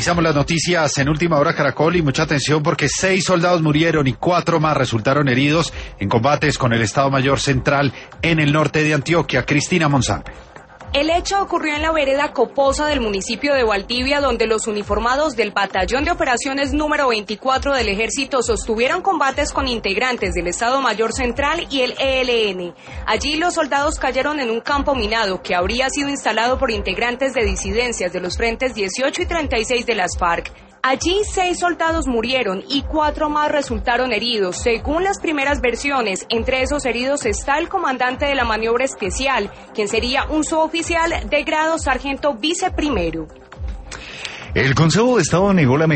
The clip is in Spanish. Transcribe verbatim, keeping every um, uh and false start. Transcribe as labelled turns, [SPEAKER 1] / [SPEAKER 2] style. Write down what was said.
[SPEAKER 1] Iniciamos las noticias en Última Hora Caracol y mucha atención porque seis soldados murieron y cuatro más resultaron heridos en combates con el Estado Mayor Central en el norte de Antioquia. Cristina Monsalve.
[SPEAKER 2] El hecho ocurrió en la vereda Coposa del municipio de Valdivia, donde los uniformados del Batallón de Operaciones número veinticuatro del Ejército sostuvieron combates con integrantes del Estado Mayor Central y el E L N. Allí los soldados cayeron en un campo minado que habría sido instalado por integrantes de disidencias de los frentes dieciocho y treinta y seis de las FARC. Allí seis soldados murieron y cuatro más resultaron heridos. Según las primeras versiones, entre esos heridos está el comandante de la maniobra especial, quien sería un suboficial de grado sargento viceprimero.
[SPEAKER 3] El Consejo de Estado negó la